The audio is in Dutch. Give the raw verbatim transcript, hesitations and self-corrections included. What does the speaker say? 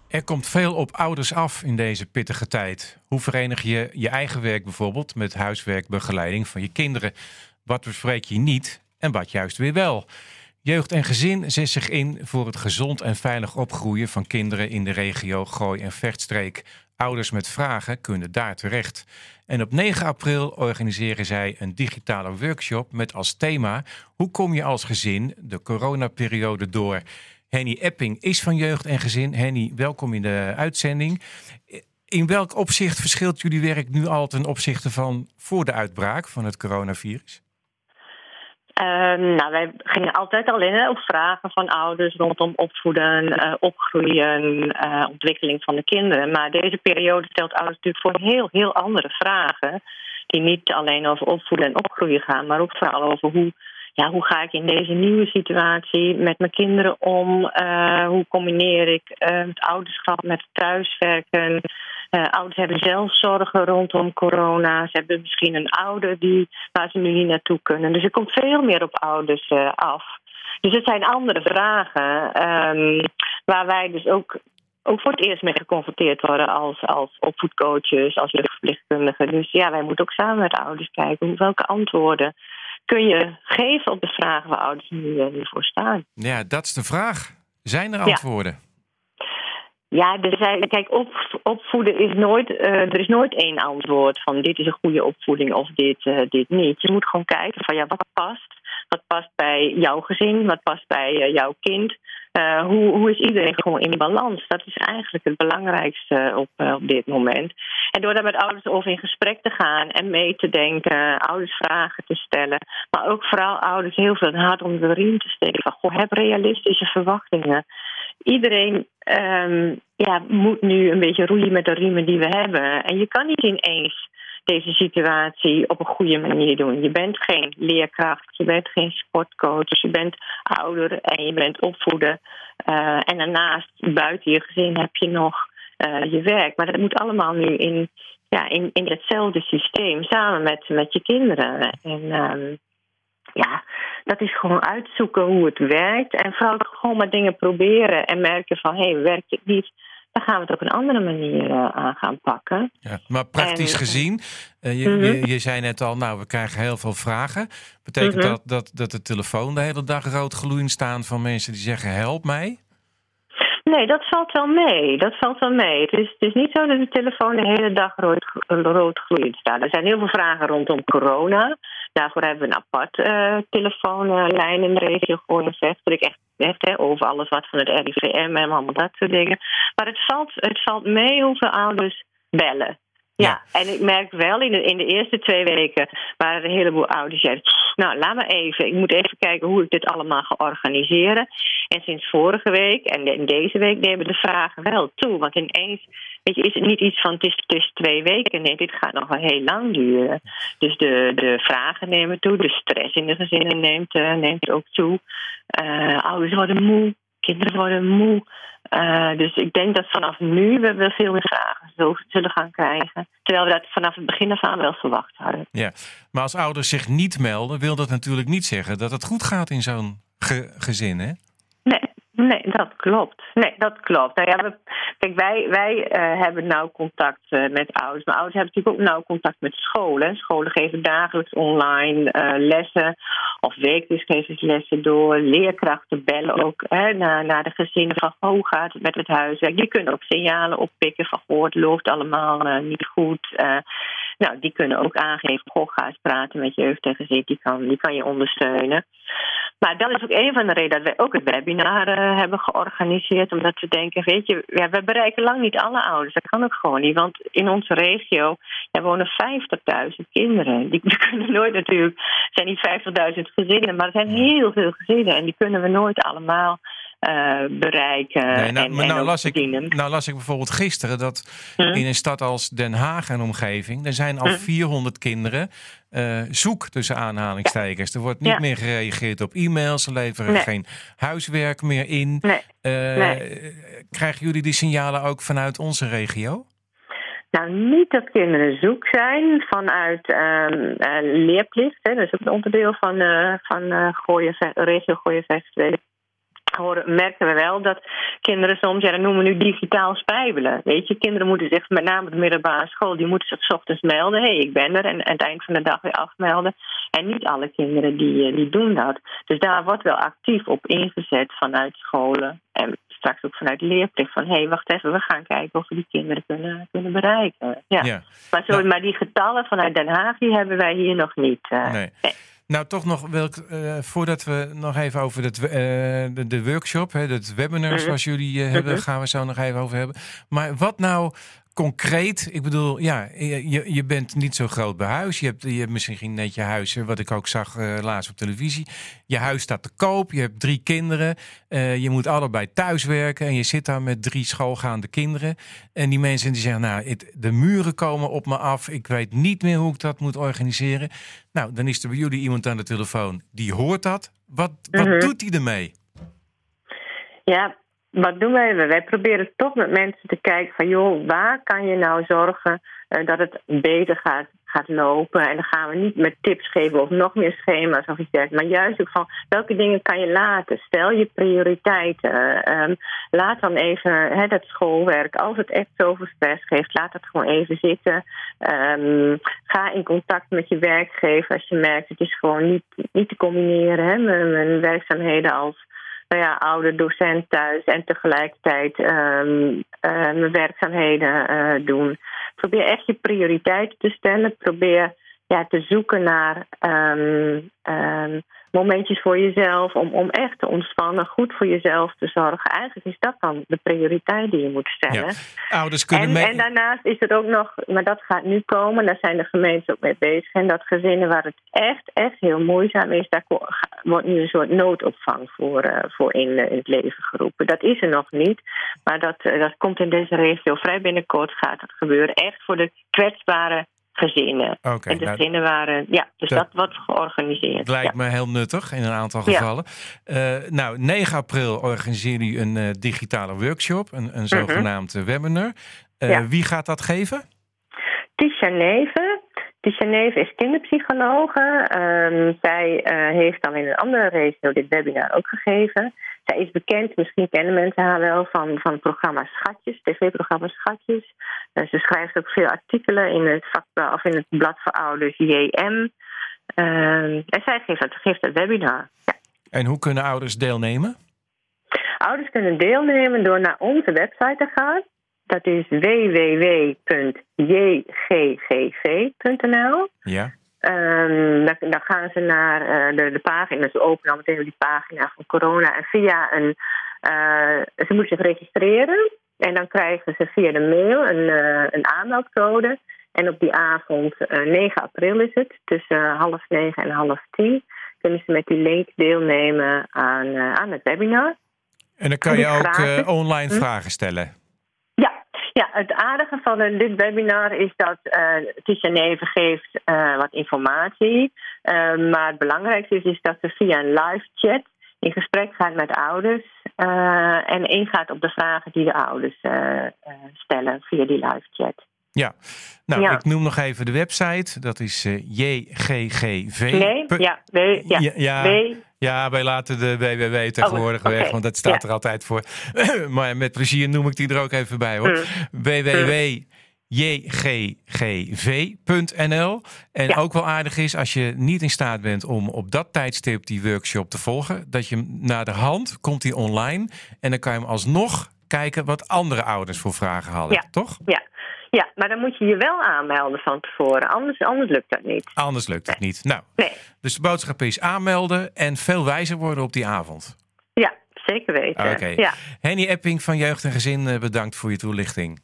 Er komt veel op ouders af in deze pittige tijd. Hoe verenig je je eigen werk bijvoorbeeld met huiswerkbegeleiding van je kinderen? Wat bespreek je niet en wat juist weer wel? Jeugd en Gezin zet zich in voor het gezond en veilig opgroeien van kinderen in de regio Gooi- en Vechtstreek. Ouders met vragen kunnen daar terecht. En op negen april organiseren zij een digitale workshop met als thema: hoe kom je als gezin de coronaperiode door? Henny Epping is van Jeugd en Gezin. Henny, welkom in de uitzending. In welk opzicht verschilt jullie werk nu al ten opzichte van voor de uitbraak van het coronavirus? Uh, nou, wij gingen altijd al in op vragen van ouders rondom opvoeden, uh, opgroeien, uh, ontwikkeling van de kinderen. Maar deze periode stelt ouders natuurlijk voor heel, heel andere vragen. Die niet alleen over opvoeden en opgroeien gaan, maar ook vooral over hoe, ja, hoe ga ik in deze nieuwe situatie met mijn kinderen om? Uh, hoe combineer ik uh, het ouderschap met thuiswerken? Uh, ouders hebben zelf zorgen rondom corona. Ze hebben misschien een ouder die, waar ze nu niet naartoe kunnen. Dus er komt veel meer op ouders uh, af. Dus het zijn andere vragen um, waar wij dus ook, ook voor het eerst mee geconfronteerd worden als, als opvoedcoaches, als jeugdverpleegkundigen. Dus ja, wij moeten ook samen met ouders kijken welke antwoorden kun je geven op de vragen waar ouders nu, uh, nu voor staan. Ja, dat is de vraag. Zijn er antwoorden? Ja. Ja, er zijn, kijk, op, opvoeden is nooit, uh, er is nooit één antwoord van dit is een goede opvoeding of dit, uh, dit niet. Je moet gewoon kijken van ja, wat past? Wat past bij jouw gezin? Wat past bij uh, jouw kind? Uh, hoe, hoe is iedereen gewoon in balans? Dat is eigenlijk het belangrijkste op, uh, op dit moment. En door daar met ouders over in gesprek te gaan en mee te denken, ouders vragen te stellen, maar ook vooral ouders heel veel hard onder de riem te steken van goh, heb realistische verwachtingen. Iedereen um, ja, moet nu een beetje roeien met de riemen die we hebben. En je kan niet ineens deze situatie op een goede manier doen. Je bent geen leerkracht, je bent geen sportcoach, je bent ouder en je bent opvoeder. Uh, en daarnaast, buiten je gezin, heb je nog uh, je werk. Maar dat moet allemaal nu in, ja, in, in hetzelfde systeem, samen met, met je kinderen. En um, ja, dat is gewoon uitzoeken hoe het werkt. En vooral gewoon maar dingen proberen en merken van, hé, hey, werkt het niet? Dan gaan we het op een andere manier uh, aan gaan pakken. Ja, maar praktisch en, gezien, uh, je, mm-hmm. je, je zei net al, nou, we krijgen heel veel vragen. Betekent mm-hmm. dat, dat dat de telefoon de hele dag rood gloeiend staan van mensen die zeggen, help mij? Nee, dat valt wel mee. Dat valt wel mee. Het is, het is niet zo dat de telefoon de hele dag rood, rood gloeiend staat. Er zijn heel veel vragen rondom corona. Daarvoor hebben we een apart uh, telefoonlijn in de regio Gooi en Vechtstreek. Echt, echt hè, over alles wat van het R I V M en allemaal dat soort dingen. Maar het valt, het valt mee hoeveel ouders bellen. Ja, ja, en ik merk wel, in de, in de eerste twee weken waren er een heleboel ouders die zeiden, nou, laat me even, ik moet even kijken hoe ik dit allemaal ga organiseren. En sinds vorige week en de, deze week nemen de vragen wel toe. Want ineens, weet je, is het niet iets van het is, het is twee weken. Nee, dit gaat nog wel heel lang duren. Dus de, de vragen nemen toe, de stress in de gezinnen neemt, uh, neemt ook toe. Uh, ouders worden moe, kinderen worden moe. Uh, dus ik denk dat vanaf nu we wel veel meer vragen zullen gaan krijgen. Terwijl we dat vanaf het begin af aan wel verwacht hadden. Ja, maar als ouders zich niet melden, wil dat natuurlijk niet zeggen dat het goed gaat in zo'n ge- gezin, hè? Nee, nee, dat klopt. Nee, dat klopt. Nou ja, we, kijk, wij, wij uh, hebben nauw contact uh, met ouders. Maar ouders hebben natuurlijk ook nauw contact met scholen. Scholen geven dagelijks online uh, lessen. Of wekelijks geven ze lessen door. Leerkrachten bellen ook hè, naar, naar de gezinnen van hoe gaat het met het huiswerk. Die kunnen ook signalen oppikken van goh, het loopt allemaal uh, niet goed. Uh, nou, die kunnen ook aangeven, goh, ga eens praten met jeugd en gezin. Die kan, die kan je ondersteunen. Maar dat is ook een van de redenen dat wij ook het webinar uh, hebben georganiseerd. Omdat we denken, weet je, ja, we bereiken lang niet alle ouders. Dat kan ook gewoon niet. Want in onze regio er wonen vijftigduizend kinderen. Die, die kunnen nooit natuurlijk, het zijn niet vijftigduizend gezinnen, maar er zijn heel veel gezinnen. En die kunnen we nooit allemaal uh, bereiken. Nee, nou, en, maar en nou, ook las ik, bedienen. nou las ik bijvoorbeeld gisteren dat hmm? in een stad als Den Haag en omgeving, er zijn al hmm. vierhonderd kinderen uh, zoek tussen aanhalingstekens. Er wordt niet ja. meer gereageerd op e-mails, ze leveren nee. geen huiswerk meer in. Nee. Uh, nee. Krijgen jullie die signalen ook vanuit onze regio? Nou, niet dat kinderen zoek zijn vanuit um, uh, leerplicht. Hè. Dat is ook een onderdeel van, uh, van uh, Gooi en Ve- regio Gooi en Vechtstreek. horen, merken we wel dat kinderen soms, ja, dat noemen we nu digitaal spijbelen. Weet je, kinderen moeten zich, met name op de middelbare school, die moeten zich 's ochtends melden. Hé, hey, ik ben er. En aan het eind van de dag weer afmelden. En niet alle kinderen die, die doen dat. Dus daar wordt wel actief op ingezet vanuit scholen. En straks ook vanuit de leerplicht van, hé, hey, wacht even, we gaan kijken of we die kinderen kunnen, kunnen bereiken. Ja. Ja. Maar, zo, nou, maar die getallen vanuit Den Haag, die hebben wij hier nog niet. Uh, nee. nee. Nou, toch nog, wil ik, uh, voordat we nog even over het, uh, de, de workshop, hè, het webinar mm-hmm. zoals jullie uh, hebben, gaan we zo nog even over hebben. Maar wat nou concreet, ik bedoel, ja, je, je bent niet zo groot bij huis. Je hebt, je hebt misschien net je huis, wat ik ook zag uh, laatst op televisie. Je huis staat te koop, je hebt drie kinderen. Uh, je moet allebei thuiswerken en je zit daar met drie schoolgaande kinderen. En die mensen die zeggen, nou, het, de muren komen op me af. Ik weet niet meer hoe ik dat moet organiseren. Nou, dan is er bij jullie iemand aan de telefoon die hoort dat. Wat, wat mm-hmm. doet hij ermee? Ja, wat doen wij? Wij proberen toch met mensen te kijken van, joh, waar kan je nou zorgen uh, dat het beter gaat, gaat lopen? En dan gaan we niet met tips geven of nog meer schema's of iets dergelijks. Maar juist ook van, welke dingen kan je laten? Stel je prioriteiten. Um, laat dan even hè, dat schoolwerk, als het echt zoveel stress geeft, laat het gewoon even zitten. Um, ga in contact met je werkgever als je merkt, het is gewoon niet, niet te combineren. Hè, met, met werkzaamheden als nou ja, oude docent thuis en tegelijkertijd um, uh, mijn werkzaamheden uh, doen. Probeer echt je prioriteiten te stellen. Probeer ja, te zoeken naar um, um, momentjes voor jezelf om, om echt te ontspannen, goed voor jezelf te zorgen. Eigenlijk is dat dan de prioriteit die je moet stellen. Ja. Ouders kunnen en, mee... en daarnaast is het ook nog, maar dat gaat nu komen, daar zijn de gemeenten ook mee bezig. En dat gezinnen waar het echt, echt heel moeizaam is, daar wordt nu een soort noodopvang voor, uh, voor in, uh, in het leven geroepen. Dat is er nog niet, maar dat, uh, dat komt in deze regio vrij binnenkort gaat het gebeuren. Echt voor de kwetsbare gezinnen. Okay, en de nou, gezinnen waren, ja, dus dat, dat wordt georganiseerd. Het lijkt ja. me heel nuttig in een aantal gevallen. Ja. Uh, nou, negen april organiseren jullie een uh, digitale workshop, een, een zogenaamd mm-hmm. webinar. Uh, ja. Wie gaat dat geven? Tisha Neven. Tisha Neven is kinderpsychologe. Um, zij uh, heeft dan in een andere regio dit webinar ook gegeven. Zij is bekend, misschien kennen mensen haar wel, van, van het programma Schatjes, tv-programma Schatjes. Uh, ze schrijft ook veel artikelen in het, vak, of in het blad voor ouders J M. Uh, en zij geeft dat, geeft dat webinar. Ja. En hoe kunnen ouders deelnemen? Ouders kunnen deelnemen door naar onze website te gaan. Dat is w w w punt j g g v punt n l. Ja. Um, dan, dan gaan ze naar uh, de, de pagina. Ze openen al meteen die pagina van corona. En via een... Uh, ze moeten zich registreren. En dan krijgen ze via de mail een, uh, een aanmeldcode. En op die avond, uh, negen april is het, tussen uh, half negen en half tien, kunnen ze met die link deelnemen aan, uh, aan het webinar. En dan kan je ook uh, online hm? vragen stellen. Ja, het aardige van dit webinar is dat uh, Tisha Neven geeft uh, wat informatie. Uh, maar het belangrijkste is, is dat ze via een live chat in gesprek gaat met ouders. Uh, en ingaat op de vragen die de ouders uh, uh, stellen via die live chat. Ja, nou, ja. Ik noem nog even de website. Dat is uh, J G G V. Nee, P- ja, nee, ja. ja, ja. W- Ja, wij laten de w w w tegenwoordig oh, okay. weg, want dat staat ja. er altijd voor. Maar met plezier noem ik die er ook even bij, hoor. Mm. w w w punt j g g v punt n l. En ja. ook wel aardig is, als je niet in staat bent om op dat tijdstip die workshop te volgen, dat je naar de hand komt die online en dan kan je hem alsnog kijken wat andere ouders voor vragen hadden, ja. toch? Ja. Ja, maar dan moet je je wel aanmelden van tevoren. Anders, anders lukt dat niet. Anders lukt het nee. niet. Nou, nee. Dus de boodschap is aanmelden en veel wijzer worden op die avond. Ja, zeker weten. Oké. Okay. Ja. Henny Epping van Jeugd en Gezin, bedankt voor je toelichting.